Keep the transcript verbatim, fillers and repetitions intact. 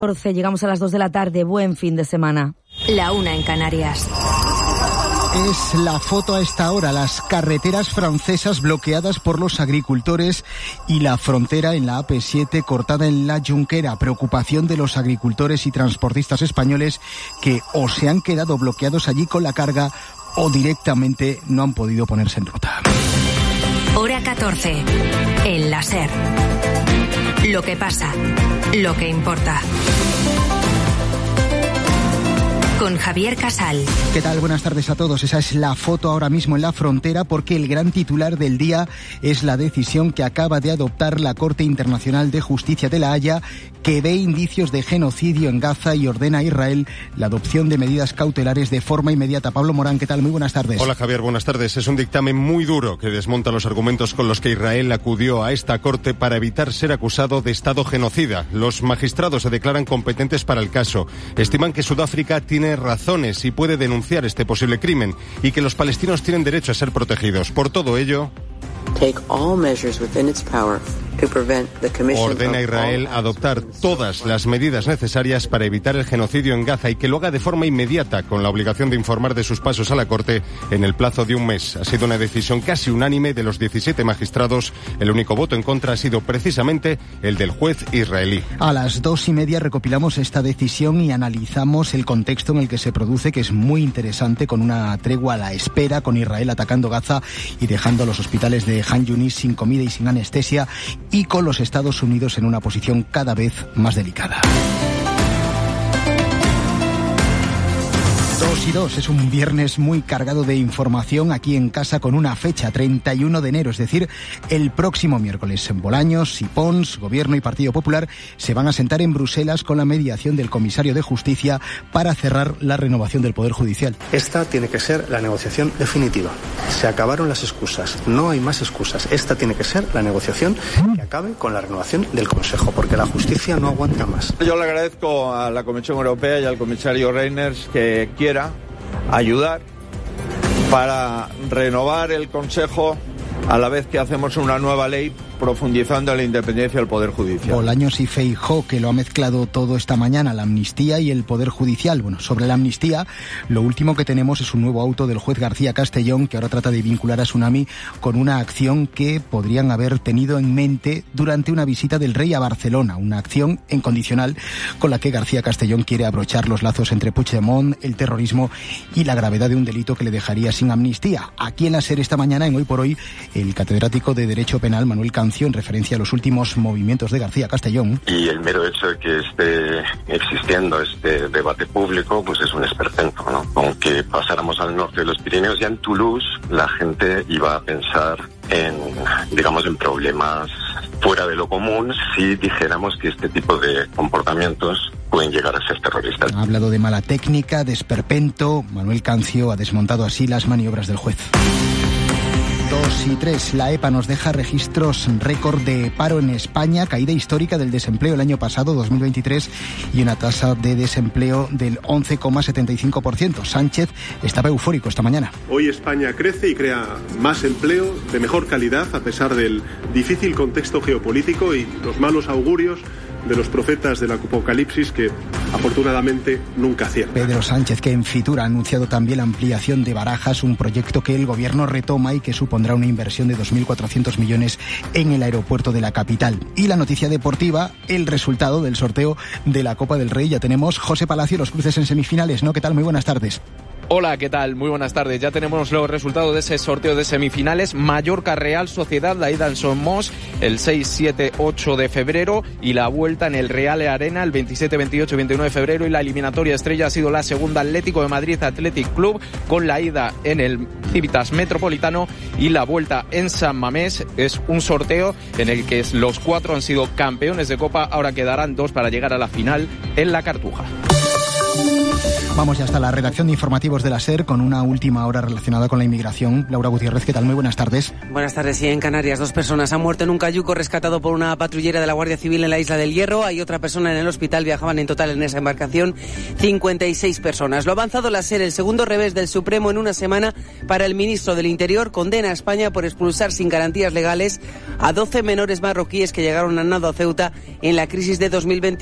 Llegamos a las dos de la tarde. Buen fin de semana. La una en Canarias. Es la foto a esta hora, las carreteras francesas bloqueadas por los agricultores y la frontera en la A P siete cortada en la Junquera. Preocupación de los agricultores y transportistas españoles que o se han quedado bloqueados allí con la carga o directamente no han podido ponerse en ruta. Hora catorce. El La SER. Lo que pasa, lo que importa. Con Javier Casal. ¿Qué tal? Buenas tardes a todos. Esa es la foto ahora mismo en la frontera, porque el gran titular del día es la decisión que acaba de adoptar la Corte Internacional de Justicia de La Haya, que ve indicios de genocidio en Gaza y ordena a Israel la adopción de medidas cautelares de forma inmediata. Pablo Morán, ¿qué tal? Muy buenas tardes. Hola Javier, buenas tardes. Es un dictamen muy duro que desmonta los argumentos con los que Israel acudió a esta Corte para evitar ser acusado de Estado genocida. Los magistrados se declaran competentes para el caso. Estiman que Sudáfrica tiene razones y puede denunciar este posible crimen y que los palestinos tienen derecho a ser protegidos. Por todo ello, ordena a Israel adoptar todas las medidas necesarias para evitar el genocidio en Gaza y que lo haga de forma inmediata, con la obligación de informar de sus pasos a la Corte en el plazo de un mes. Ha sido una decisión casi unánime de los diecisiete magistrados. El único voto en contra ha sido precisamente el del juez israelí. A las dos y media recopilamos esta decisión y analizamos el contexto en el que se produce, que es muy interesante, con una tregua a la espera, con Israel atacando Gaza y dejando a los hospitales de Han Yunis sin comida y sin anestesia, y con los Estados Unidos en una posición cada vez más delicada. Dos y dos, es un viernes muy cargado de información aquí en casa, con una fecha, treinta y uno de enero, es decir, el próximo miércoles. Bolaños y Pons, Gobierno y Partido Popular se van a sentar en Bruselas con la mediación del comisario de Justicia para cerrar la renovación del Poder Judicial. Esta tiene que ser la negociación definitiva. Se acabaron las excusas, no hay más excusas. Esta tiene que ser la negociación que acabe con la renovación del Consejo, porque la justicia no aguanta más. Yo le agradezco a la Comisión Europea y al comisario Reynders que quiera ayudar para renovar el Consejo a la vez que hacemos una nueva ley profundizando en la independencia del Poder Judicial. Bolaños y Feijóo, que lo ha mezclado todo esta mañana, la amnistía y el Poder Judicial. Bueno, sobre la amnistía, lo último que tenemos es un nuevo auto del juez García Castellón, que ahora trata de vincular a Tsunami con una acción que podrían haber tenido en mente durante una visita del rey a Barcelona, una acción incondicional con la que García Castellón quiere abrochar los lazos entre Puigdemont, el terrorismo y la gravedad de un delito que le dejaría sin amnistía. Aquí en la SER esta mañana, en Hoy por Hoy, el catedrático de Derecho Penal, Manuel Cancio, en referencia a los últimos movimientos de García Castellón. Y el mero hecho de que esté existiendo este debate público, pues es un esperpento, ¿no? Aunque pasáramos al norte de los Pirineos, ya en Toulouse la gente iba a pensar en, digamos, en problemas fuera de lo común si dijéramos que este tipo de comportamientos pueden llegar a ser terroristas. Ha hablado de mala técnica, de esperpento. Manuel Cancio ha desmontado así las maniobras del juez. Dos y tres, la EPA nos deja registros récord de paro en España, caída histórica del desempleo el año pasado, dos mil veintitrés, y una tasa de desempleo del once coma setenta y cinco por ciento. Sánchez estaba eufórico esta mañana. Hoy España crece y crea más empleo de mejor calidad a pesar del difícil contexto geopolítico y los malos augurios de los profetas del apocalipsis que afortunadamente nunca aciertan. Pedro Sánchez, que en Fitur ha anunciado también la ampliación de Barajas, un proyecto que el gobierno retoma y que supondrá una inversión de dos mil cuatrocientos millones en el aeropuerto de la capital. Y la noticia deportiva, el resultado del sorteo de la Copa del Rey. Ya tenemos José Palacio, los cruces en semifinales, ¿no? ¿Qué tal? Muy buenas tardes. Hola, ¿qué tal? Muy buenas tardes. Ya tenemos los resultados de ese sorteo de semifinales. Mallorca Real Sociedad, la ida en Somos el seis, siete, ocho de febrero y la vuelta en el Real Arena el veintisiete, veintiocho y veintinueve de febrero, y la eliminatoria estrella ha sido la segunda, Atlético de Madrid Athletic Club, con la ida en el Civitas Metropolitano y la vuelta en San Mamés. Es un sorteo en el que los cuatro han sido campeones de Copa, ahora quedarán dos para llegar a la final en la Cartuja. Vamos ya hasta la redacción de informativos de la SER con una última hora relacionada con la inmigración. Laura Gutiérrez, ¿qué tal? Muy buenas tardes. Buenas tardes. Sí, en Canarias dos personas han muerto en un cayuco rescatado por una patrullera de la Guardia Civil en la Isla del Hierro. Hay otra persona en el hospital. Viajaban en total en esa embarcación cincuenta y seis personas. Lo ha avanzado la SER, el segundo revés del Supremo en una semana para el ministro del Interior. Condena a España por expulsar sin garantías legales a doce menores marroquíes que llegaron a nado a Ceuta en la crisis de dos mil veinte.